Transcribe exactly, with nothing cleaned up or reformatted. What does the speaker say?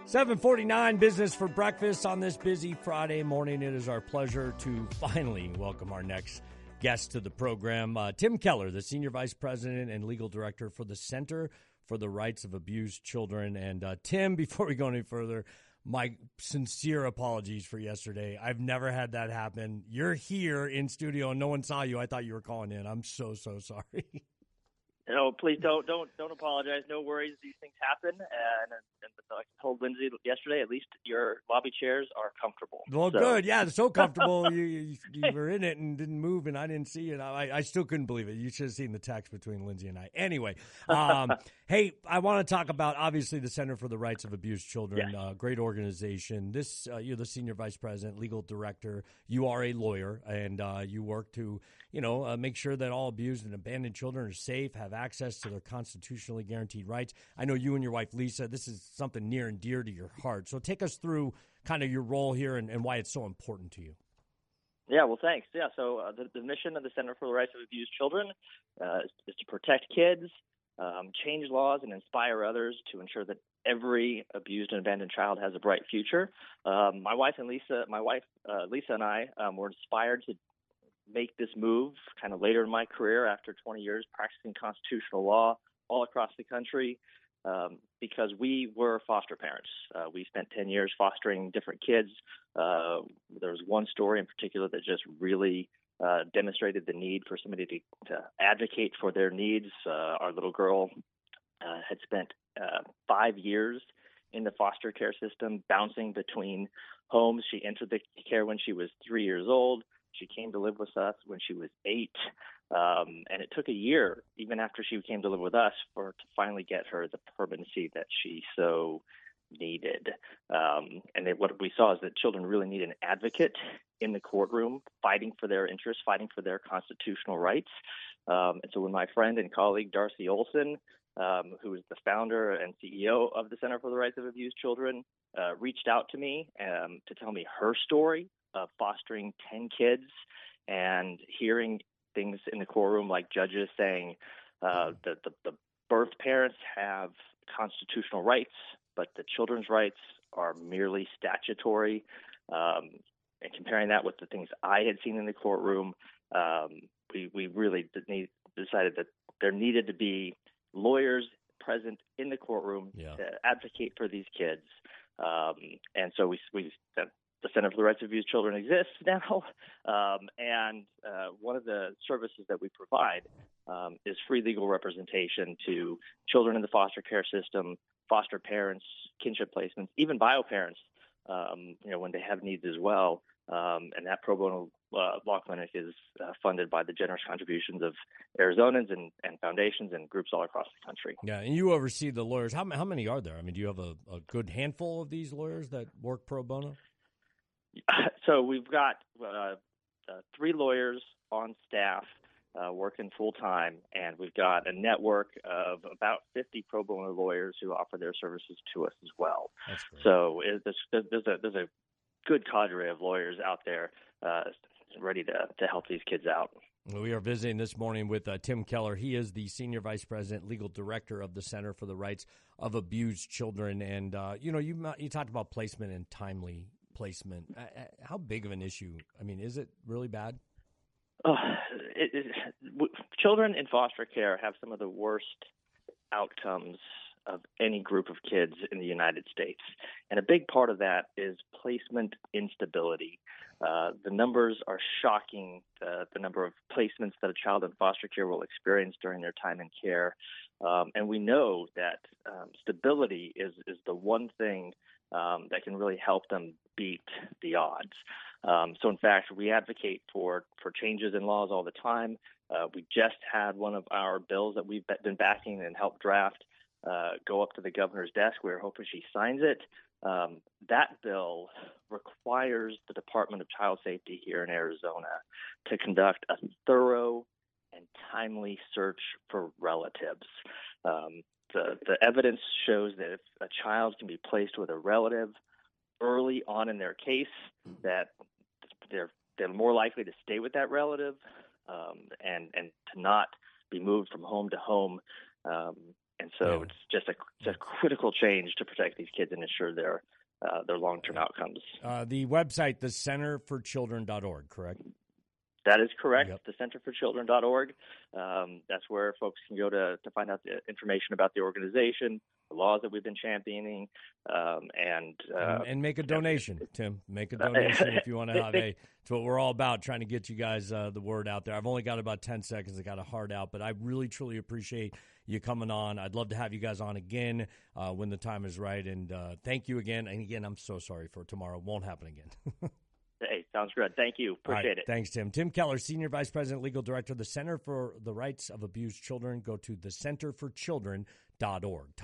seven forty-nine, business for breakfast on this busy Friday morning. It is our pleasure to finally welcome our next guest to the program, uh, Tim Keller, the Senior Vice President and Legal Director for the Center for the Rights of Abused Children. And uh, Tim, before we go any further, my sincere apologies for yesterday. I've never had that happen. You're here in studio and no one saw you. I thought you were calling in. I'm so, so sorry. No, please don't don't don't apologize. No worries. These things happen, and, and like I told Lindsay yesterday, at least your lobby chairs are comfortable. Well, so. good. Yeah, they're so comfortable. you, you you were in it and didn't move, and I didn't see it. I, I still couldn't believe it. You should have seen the text between Lindsay and I. Anyway, um, hey, I want to talk about obviously the Center for the Rights of Abused Children. Yes. Uh, great organization. This uh, you're the Senior Vice President, Legal Director. You are a lawyer, and uh, you work to you know uh, make sure that all abused and abandoned children are safe, have access to their constitutionally guaranteed rights. I know you and your wife, Lisa, this is something near and dear to your heart. So take us through kind of your role here and, and why it's so important to you. Yeah, well, thanks. Yeah, so uh, the, the mission of the Center for the Rights of Abused Children uh, is, is to protect kids, um, change laws, and inspire others to ensure that every abused and abandoned child has a bright future. Um, my wife and Lisa, my wife uh, Lisa and I um, were inspired to make this move kind of later in my career after twenty years practicing constitutional law all across the country um, because we were foster parents. Uh, we spent ten years fostering different kids. Uh, there was one story in particular that just really uh, demonstrated the need for somebody to, to advocate for their needs. Uh, our little girl uh, had spent uh, five years in the foster care system, bouncing between homes. She entered the care when she was three years old. She came to live with us when she was eight, um, and it took a year, even after she came to live with us, for to finally get her the permanency that she so needed. Um, and it, what we saw is that children really need an advocate in the courtroom, fighting for their interests, fighting for their constitutional rights. Um, and so when my friend and colleague Darcy Olson, um, who is the founder and C E O of the Center for the Rights of Abused Children, uh, reached out to me um, to tell me her story of fostering ten kids and hearing things in the courtroom like judges saying uh, that the, the birth parents have constitutional rights, but the children's rights are merely statutory. Um, and comparing that with the things I had seen in the courtroom, um, we, we really need, decided that there needed to be lawyers present in the courtroom yeah. to advocate for these kids. Um, and so we, we the Center for the Rights of Abused Children exists now, um, and uh, one of the services that we provide um, is free legal representation to children in the foster care system, foster parents, kinship placements, even bio parents, um, you know, when they have needs as well. Um, and that pro bono uh, law clinic is uh, funded by the generous contributions of Arizonans and, and foundations and groups all across the country. Yeah, and you oversee the lawyers. How, how many are there? I mean, do you have a, a good handful of these lawyers that work pro bono? So we've got uh, uh, three lawyers on staff uh, working full-time, and we've got a network of about fifty pro bono lawyers who offer their services to us as well. That's great. So it, there's, there's, a, there's a good cadre of lawyers out there uh, ready to, to help these kids out. We are visiting this morning with uh, Tim Keller. He is the Senior Vice President, Legal Director of the Center for the Rights of Abused Children. And, uh, you know, you you talked about placement and timely placement. Uh, how big of an issue? I mean, is it really bad? Uh, it, it, w- children in foster care have some of the worst outcomes of any group of kids in the United States. And a big part of that is placement instability. Uh, the numbers are shocking, uh, the number of placements that a child in foster care will experience during their time in care. Um, and we know that um, stability is, is the one thing um, that can really help them beat the odds. Um, so, in fact, we advocate for, for changes in laws all the time. Uh, we just had one of our bills that we've been backing and helped draft uh, go up to the governor's desk. We're hoping she signs it. Um, that bill requires the Department of Child Safety here in Arizona to conduct a thorough and timely search for relatives. Um, the, the evidence shows that if a child can be placed with a relative early on in their case, that they're they're more likely to stay with that relative um, and and to not be moved from home to home. Um, And so Yeah. it's just a, it's a critical change to protect these kids and ensure their uh, their long-term outcomes. Uh, the website, the center for children dot org, correct? That is correct, Yep. the center for children dot org. Um, that's where folks can go to, to find out the information about the organization, the laws that we've been championing, um, and, uh, and and make a donation, Tim. Make a donation if you want to have a. It's what we're all about, trying to get you guys uh, the word out there. I've only got about ten seconds. I got a hard out, but I really, truly appreciate you coming on. I'd love to have you guys on again uh, when the time is right. And uh, thank you again. And again, I'm so sorry for tomorrow. Won't happen again. Hey, sounds good. Thank you. Appreciate right, it. Thanks, Tim. Tim Keller, Senior Vice President, Legal Director of the Center for the Rights of Abused Children. Go to the center for children dot org.